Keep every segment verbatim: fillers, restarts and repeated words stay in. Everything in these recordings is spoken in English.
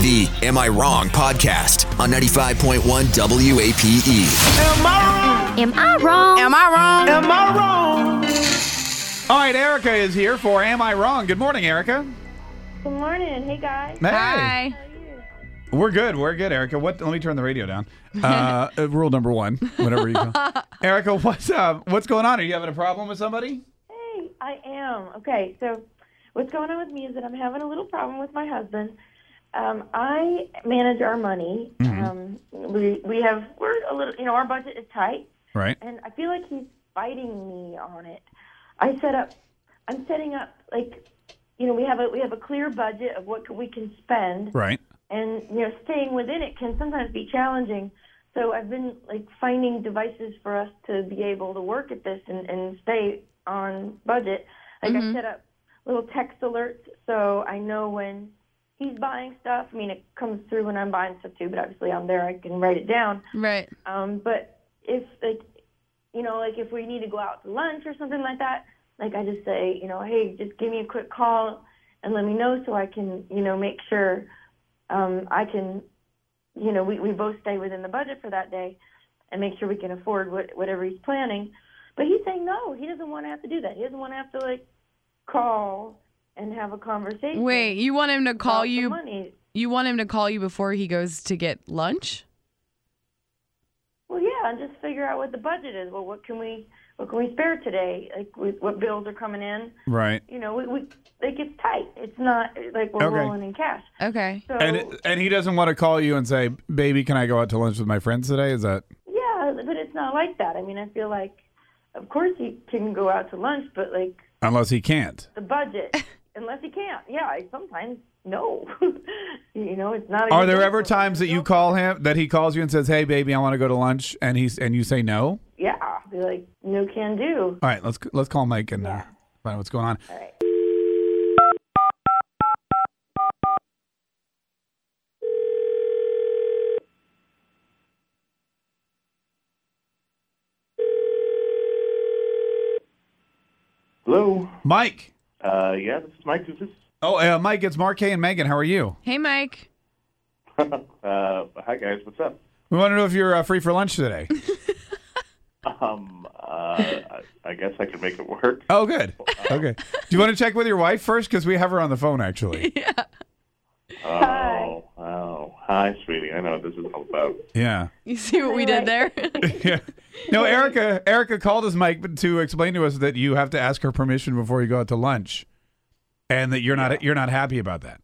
The Am I Wrong podcast on ninety-five point one W A P E. Am I wrong? Am I wrong? Am I wrong? Am I wrong? All right, Erica is here for Am I Wrong? Good morning, Erica. Good morning. Hey, guys. Hey. Hi. How are you? We're good. We're good, Erica. What? Let me turn the radio down. Uh, uh, rule number one, whatever you call. Erica, what's up? What's going on? Are you having a problem with somebody? Hey, I am. Okay, so what's going on with me is that I'm having a little problem with my husband. Um, I manage our money. Mm-hmm. Um, we we have we're a little, you know, our budget is tight, Right. and I feel like he's fighting me on it. I set up. I'm setting up like, you know, we have a we have a clear budget of what we can spend. Right. And, you know, staying within it can sometimes be challenging. So I've been, like, finding devices for us to be able to work at this and, and stay on budget. Like, Mm-hmm. I set up little text alerts so I know when he's buying stuff. I mean, it comes through when I'm buying stuff, too, but obviously I'm there. I can write it down. Right. Um, but if, like, you know, like, if we need to go out to lunch or something like that, like, I just say, you know, hey, just give me a quick call and let me know so I can, you know, make sure Um, I can, you know, we, we both stay within the budget for that day and make sure we can afford what, whatever he's planning. But he's saying no, he doesn't want to have to do that. He doesn't want to have to, like, call and have a conversation. Wait, you want him to call about the you? money. You want him to call you before he goes to get lunch? Well, yeah, and just figure out what the budget is. Well, what can we, what can we spare today? Like, we, what bills are coming in? Right. You know, we, we like it's tight. It's not like we're Okay. rolling in cash. Okay. So And it, and he doesn't want to call you and say, "Baby, can I go out to lunch with my friends today?" Is that? yeah, but it's not like that. I mean, I feel like, of course, he can go out to lunch, but like. Unless he can't. The budget, unless he can't. Yeah, I sometimes no. you know, it's not. A Are good there day ever for times that you myself. call him, that he calls you and says, "Hey, baby, I want to go to lunch," and he's and you say no? Yeah, be like, no can do. All right, let's let's call Mike and uh, Yeah. find out what's going on. All right. Hello. Mike. Uh, yeah, this is Mike. Who's this? Oh, uh, Mike, it's Mark Kay and Megan. How are you? Hey, Mike. uh, hi guys. What's up? We want to know if you're uh, free for lunch today. Um, uh, I, I guess I can make it work. Oh, good. Okay. Do you want to check with your wife first? Because we have her on the phone, actually. Yeah. Oh, Hi. oh, hi, sweetie. I know what this is all about. Yeah. You see what we did there? Yeah. No, Erica. Erica called us, Mike, to explain to us that you have to ask her permission before you go out to lunch, and that you're not you're not happy about that.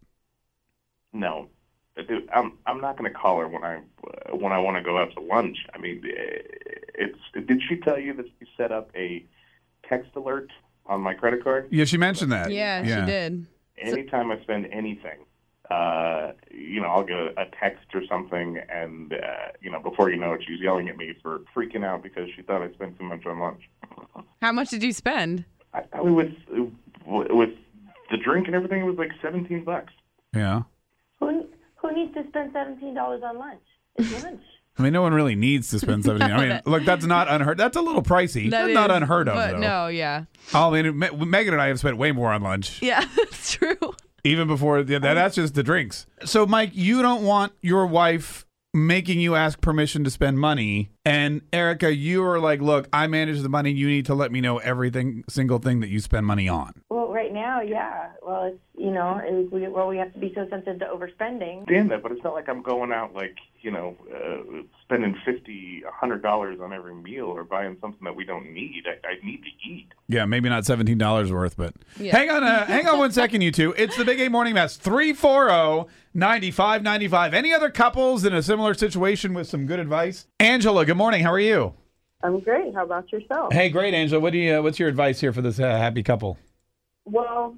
No, dude, I'm I'm not going to call her when I uh, when I want to go out to lunch. I mean, it's. Did she tell you that she set up a text alert on my credit card? Yeah, she mentioned that. yeah, she did. Anytime I spend anything, uh, you know, I'll get a text or something, and, uh, you know, before you know it, she's yelling at me for freaking out because she thought I spent too much on lunch. How much did you spend? I, I mean, with, with the drink and everything, it was like seventeen bucks. Yeah. Who who needs to spend seventeen dollars on lunch? It's lunch. I mean, no one really needs to spend seventeen. I mean, look, that's not unheard. That's a little pricey. That That's not is, unheard of, but though. no, yeah. I mean, Me- Megan and I have spent way more on lunch, Yeah, that's true. even before. Yeah, that, that's just the drinks. So, Mike, you don't want your wife making you ask permission to spend money, and Erica, you are like, "Look, I manage the money. You need to let me know everything, single thing that you spend money on." Well, right now, yeah. Well, it's you know, it, we, well, we have to be so sensitive to overspending. Damn that, but it's not like I'm going out like, you know, uh, spending fifty, a hundred dollars on every meal or buying something that we don't need. I, I need to eat. Yeah, maybe not seventeen dollars worth, but Yeah. hang on, uh, hang on one second, you two. It's the Big A Morning Mess. three four zero, nine five nine five. Any other couples in a similar situation with some good advice? Angela, good morning. How are you? I'm great. How about yourself? Hey, great, Angela. What do you? Uh, what's your advice here for this uh, happy couple? Well,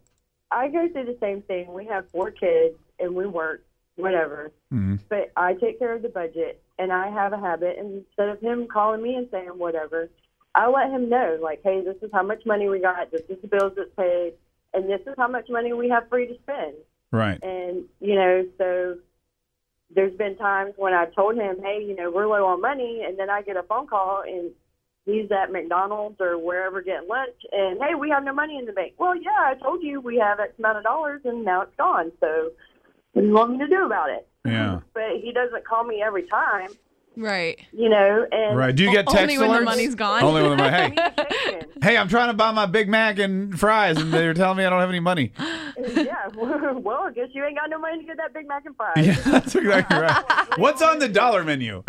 I go through the same thing. We have four kids and we work, whatever. Mm-hmm. But I take care of the budget, and I have a habit. And instead of him calling me and saying whatever, I let him know, like, hey, this is how much money we got. This is the bills that's paid, and this is how much money we have free to spend. Right. And you know, so there's been times when I told him, hey, you know, we're low on money, and then I get a phone call and he's at McDonald's or wherever getting lunch, and hey, we have no money in the bank. Well, yeah, I told you we have X amount of dollars, and now it's gone. So, What do you want me to do about it? Yeah. But he doesn't call me every time, Right. you know. And Right. Do you get text Only when the alerts? money's gone. Only when the money. Hey, communication. hey, I'm trying to buy my Big Mac and fries, and they're telling me I don't have any money. Yeah. Well, I guess you ain't got no money to get that Big Mac and fries. Yeah, that's exactly right. What's on the dollar menu?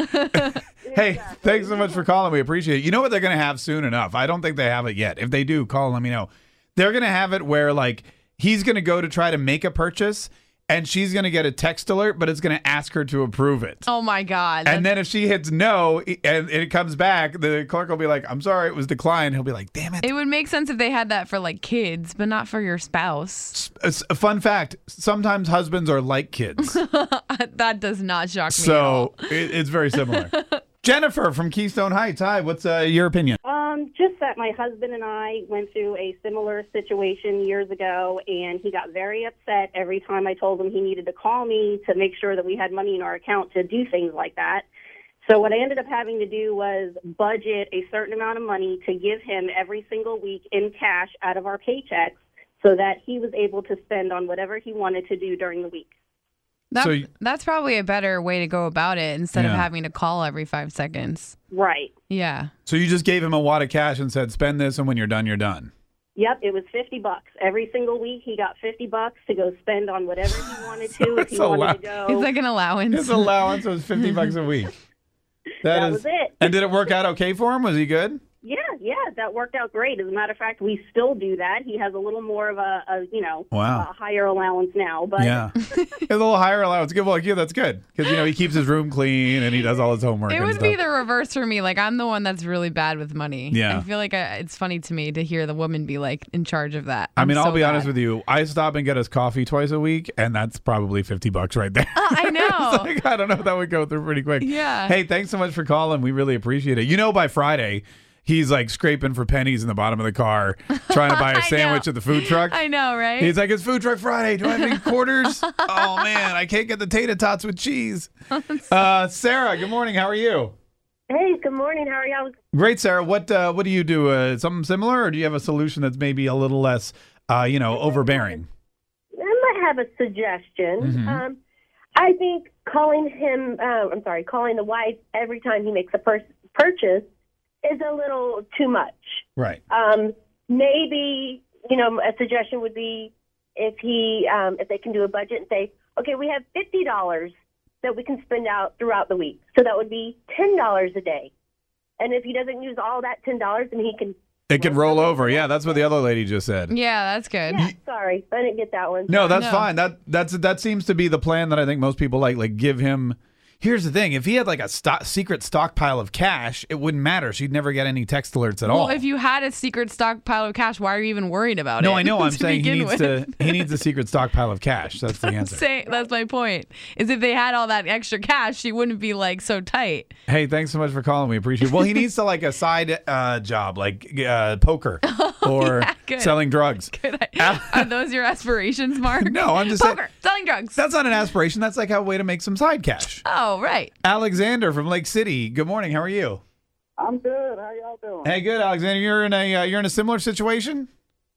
Hey, thanks so much for calling. We appreciate it. You know what they're going to have soon enough? I don't think they have it yet. If they do, call and let me know. They're going to have it where, like, he's going to go to try to make a purchase, and she's going to get a text alert, but it's going to ask her to approve it. Oh my God. And then if she hits no and it comes back, the clerk will be like, I'm sorry, it was declined. He'll be like, damn it. It would make sense if they had that for like kids, but not for your spouse. A fun fact, sometimes husbands are like kids. That does not shock me at all. So it, it's very similar. Jennifer from Keystone Heights. Hi, what's uh, your opinion? Um, just that my husband and I went through a similar situation years ago, and he got very upset every time I told him he needed to call me to make sure that we had money in our account to do things like that. So what I ended up having to do was budget a certain amount of money to give him every single week in cash out of our paychecks so that he was able to spend on whatever he wanted to do during the week. That, So you- that's probably a better way to go about it instead of Yeah. having to call every five seconds. Right. Yeah. So you just gave him a wad of cash and said, spend this, and when you're done, you're done. Yep, it was fifty bucks. Every single week he got fifty bucks to go spend on whatever he wanted to. If he That's a wanted lot. to go. It's like an allowance. His allowance was fifty bucks a week. That is, was it. And did it work out okay for him? Was he good? Yeah, yeah, that worked out great. As a matter of fact, we still do that. He has a little more of a, a you know, Wow. a higher allowance now. But Yeah. He has a little higher allowance. Good. Well, yeah, that's good. Because, you know, he keeps his room clean and he does all his homework It and would stuff. be the reverse for me. Like, I'm the one that's really bad with money. Yeah. I feel like I, it's funny to me to hear the woman be, like, in charge of that. I I'm mean, I'll so be honest bad. with you. I stop and get us coffee twice a week, and that's probably fifty bucks right there. Oh, I know. It's like, I don't know. That would go through pretty quick. Yeah. Hey, thanks so much for calling. We really appreciate it. You know, by Friday, he's like scraping for pennies in the bottom of the car, trying to buy I a sandwich know. at the food truck. I know, right? He's like, it's Food Truck Friday. Do I have any quarters? Oh, man, I can't get the tater tots with cheese. Uh, Sarah, good morning. How are you? Hey, good morning. How are y'all? Great, Sarah. What uh, what do you do? Uh, something similar, or do you have a solution that's maybe a little less, uh, you know, overbearing? I might have a suggestion. Mhm. Um, I think calling him, uh, I'm sorry, calling the wife every time he makes a pur- purchase is a little too much. Right. Um, maybe, you know, a suggestion would be if he, um, if they can do a budget and say, okay, we have fifty dollars that we can spend out throughout the week. So that would be ten dollars a day. And if he doesn't use all that ten dollars, then he can. It can roll over. Yeah, that's what the other lady just said. yeah, that's good. Yeah, sorry, I didn't get that one. No, that's No. fine. That that's that seems to be the plan that I think most people like. Like, give him. Here's the thing: if he had like a stock, secret stockpile of cash, it wouldn't matter. She'd never get any text alerts at Well, all. if you had a secret stockpile of cash, why are you even worried about it? no, I know. I'm to saying he begin needs with? to. He needs a secret stockpile of cash. That's the answer. Say, that's my point. Is if they had all that extra cash, she wouldn't be like so tight. Hey, thanks so much for calling. We appreciate it. Well, he needs to like a side uh, job, like uh, poker or yeah, good. selling drugs. Good. Are those your aspirations, Mark? No, I'm just saying- poker, selling drugs. That's not an aspiration. That's like a way to make some side cash. oh, right. Alexander from Lake City. Good morning. How are you? I'm good. How y'all doing? Hey, good, Alexander. You're in a uh, you're in a similar situation.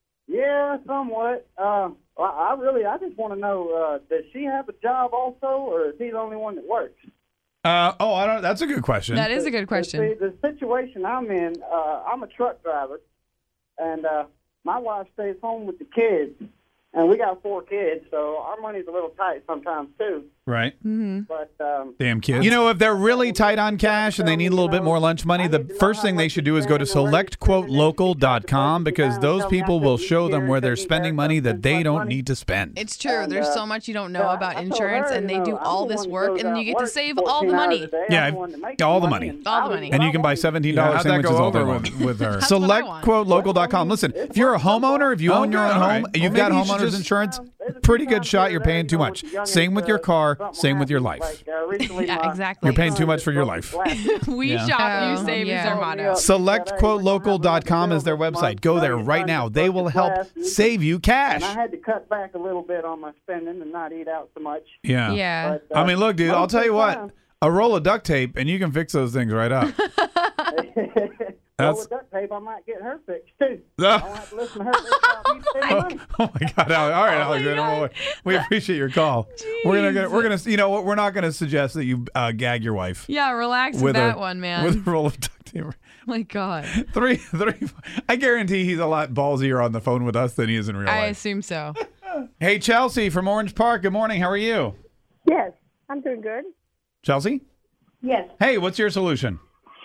Yeah, somewhat. Uh, I I really, I just want to know, uh, does she have a job also, or is he the only one that works? Uh, oh, I don't. That's a good question. That is a good question. See, the situation I'm in, uh, I'm a truck driver, and uh, my wife stays home with the kids, and we got four kids, so our money's a little tight sometimes too. Right. Mm-hmm. But um, Damn kids. You know, if they're really tight on cash and they need a little bit more lunch money, the first thing they should do is go to select quote local dot com because those people will show them where they're spending money that they don't need to spend. It's true. And, There's uh, so much you don't know yeah, about I told insurance, her, and they you do know, all I'm the this one that work, goes and then out you get to work save all the fourteen money. hours a day. Yeah, I'm the one that makes all the money, money. and All the I was money. And you I can buy wanted- seventeen Yeah, dollars how'd that sandwiches go all day over long with- with her. That's what I select want. quote local dot com. Listen, if you're a homeowner, if you Oh, own your good. own All home, right. you've Well, got maybe you should homeowners just- insurance, There's a pretty few good times shot. there You're that, paying you too know, much. with the youngins, Same with your uh, car, something same with your happened. life. Like, uh, recently Yeah, my- exactly. You're paying my too son much for your just life. broke his glasses. we Yeah. shop, Oh, you save yeah. is our motto. select quote local dot com is their website. Go there right now. They will help save you cash. And I had to cut back a little bit on my spending and not eat out so much. Yeah. Yeah. But, uh, I mean, look, dude, most I'll tell of you the what. time- A roll of duct tape and you can fix those things right up. Well, That's with duct tape, I might get her fixed too. No. I don't have to listen to her. About me spending Oh, money. oh my God! All right, Oh Alexander. my Well, God. we appreciate your call. We're gonna Jeez. we're gonna you know what? We're not gonna suggest that you uh, gag your wife Yeah, relax with, with that a one, man. with a roll of duct tape. My God. Three, three. I guarantee he's a lot ballsier on the phone with us than he is in real I life. assume so. Hey, Chelsea from Orange Park. Good morning. How are you, Yes, I'm doing good. Chelsea? Yes. Hey, what's your solution?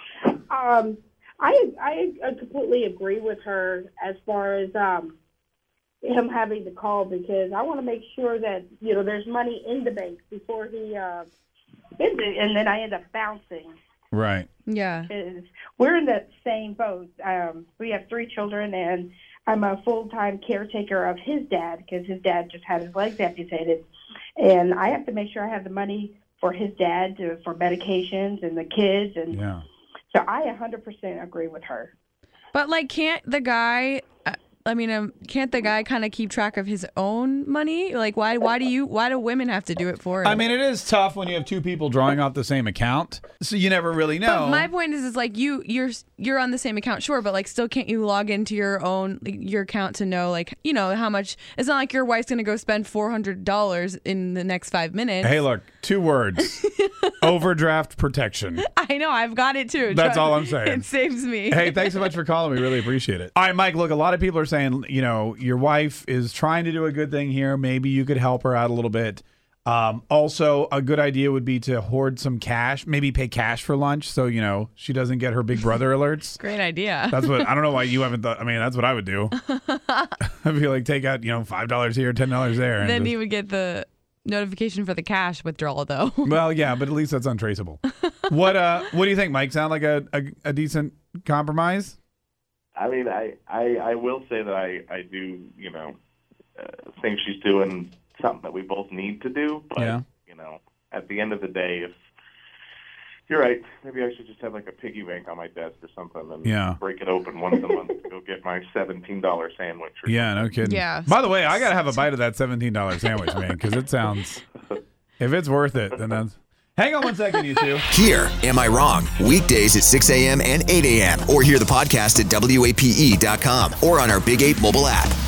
Um, I, I I completely agree with her as far as um, him having to call because I want to make sure that you know there's money in the bank before he uh, spends it, and then I end up bouncing. Right. Yeah. 'Cause we're in the same boat. Um, we have three children, and I'm a full-time caretaker of his dad because his dad just had his legs amputated, and I have to make sure I have the money for his dad to, for medications and the kids, and Yeah. so I one hundred percent agree with her. But like, can't the guy? uh, I mean, um, can't the guy kind of keep track of his own money? Like, why? Why do you? Why do women have to do it for him? I mean, it is tough when you have two people drawing off the same account, so you never really know. But my point is, is like you, you're you're on the same account, sure, but like, still, can't you log into your own like, your account to know, like, you know, how much? It's not like your wife's gonna go spend four hundred dollars in the next five minutes. Hey, look, two words: overdraft protection. I know, I've got it too. That's Try- all I'm saying. It saves me. Hey, thanks so much for calling. We really appreciate it. All right, Mike, look, a lot of people are saying, you know, your wife is trying to do a good thing here. Maybe you could help her out a little bit. Um, also, a good idea would be to hoard some cash, maybe pay cash for lunch so, you know, she doesn't get her Big Brother alerts. Great idea. That's what, I don't know why you haven't thought, I mean, that's what I would do. I'd be like, take out, you know, five dollars here, ten dollars there. and Then just- you would get the notification for the cash withdrawal, though. Well, yeah, but at least that's untraceable. What uh, what do you think, Mike? Sound like a, a, a decent compromise? I mean, I, I, I will say that I, I do, you know, uh, think she's doing something that we both need to do. But, Yeah. you know, at the end of the day, if you're right, maybe I should just have like a piggy bank on my desk or something and Yeah. break it open once a month to go get my seventeen dollars sandwich. Or Yeah, no kidding. Yeah. By the way, I got to have a bite of that seventeen dollars sandwich, man, because it sounds, if it's worth it, then that's. Hang on one second, you two. Here, Am I Wrong? Weekdays at six a.m. and eight a.m. Or hear the podcast at W A P E dot com or on our Big eight mobile app.